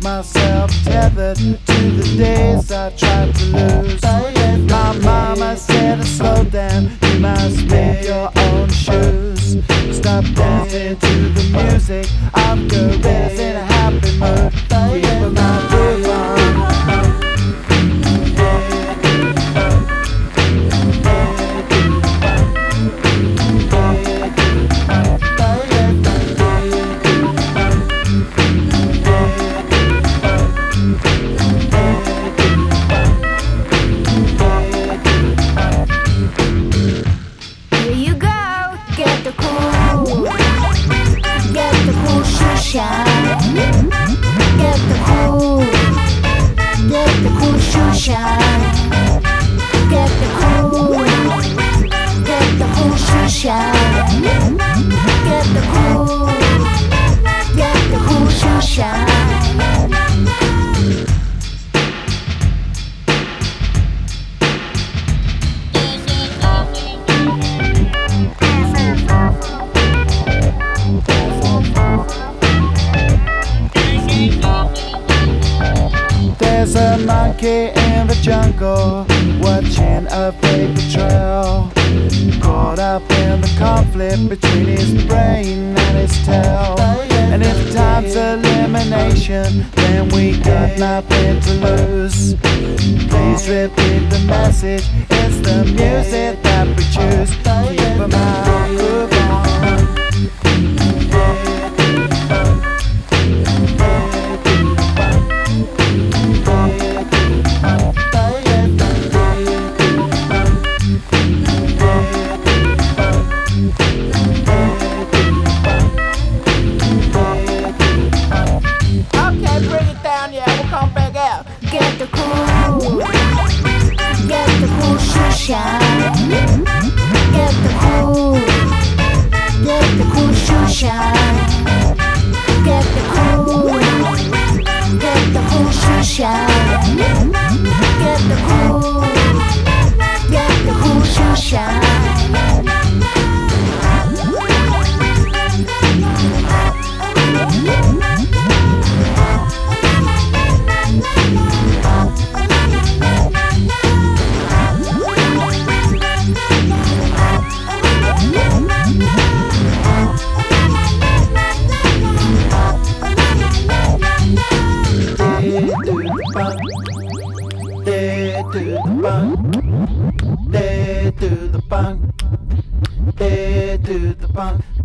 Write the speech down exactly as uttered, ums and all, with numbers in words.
myself tethered to the days I tried to lose. My mama said, slow down, you must make your own shoes. Stop dancing to the music of gorillas in a happy mood. Keep my groove on. Shine. Get the cool, get the cool shoe shine. Get the cool, get the cool shoe shine. Get the cool, get the cool shoe shine. There's a monkey in the jungle, watching a fake betrayal. Caught up in the conflict between his brain and his tail. And if time's elimination, then we got nothing to lose. Please repeat the message, it's the music that we choose. Keep a mind, groove on. Get the cool, get the cool shoe shine. Get the cool, get the cool shoe shine. Get the cool, get the cool shoe shine. Get the cool, get the cool shoe shine. They do the bunk, they do the bunk, they do the bunk.